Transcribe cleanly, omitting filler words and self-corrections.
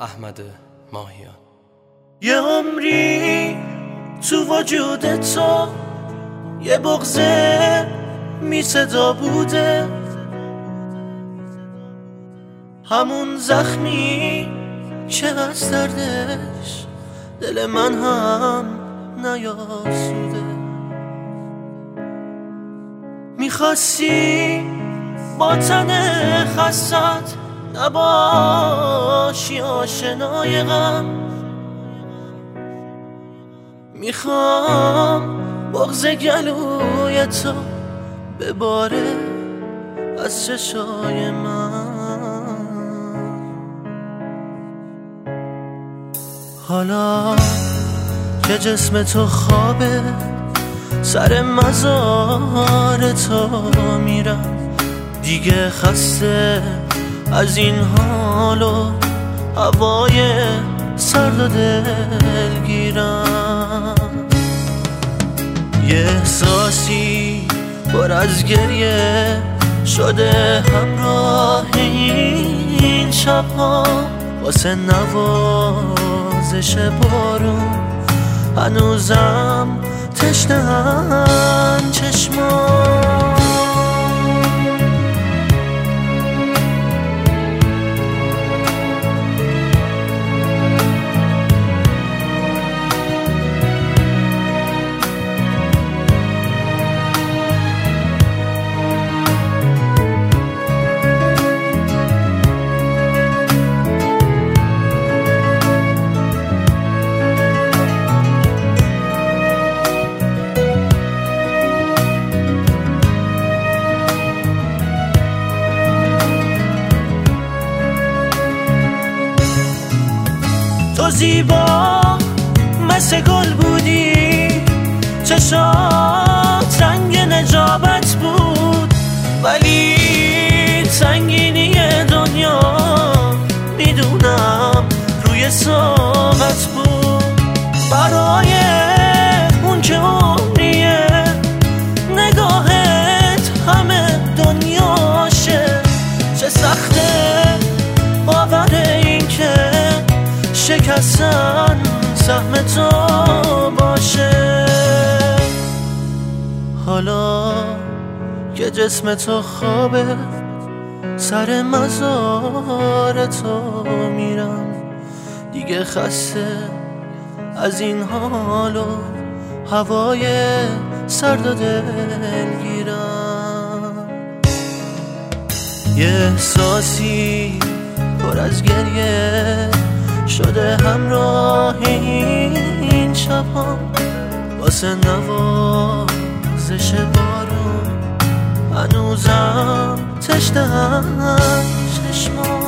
احمد ماهیان. یه عمری تو وجود تو یه بغضه می صدا بوده، همون زخمی که از دردش دل من هم نیاسوده. میخواستی با تن خستت نباشی آشنای غم، میخوام بغض گلوی تو بباره از چشای من. حالا که جسم تو خوابه سر مزار تو میرم، دیگه خسته از این حال و هوای سرد و دلگیرم. یه احساسی پر از گریه شده همراه این شبها، واسه نوازش بارون هنوزم تشنه‌ان چشمام. تو زیبا مثل گل بودی، چشات رنگ نجابت بود، ولی سنگینی دنیا میدونم روی ساقت بود. برای اون که عمریه نگاهت همه دنیاشه، چه سخته باور این که شکستن سهم تو باشه. حالا که جسم تو خوابه سر مزار تو میرم، دیگه خسته از این حال و هوای سرد و دلگیرم. یه احساسی پر از گریه شده همراه این شبها، واسه نوازش بارون هنوزم تشنه‌ام چشمام.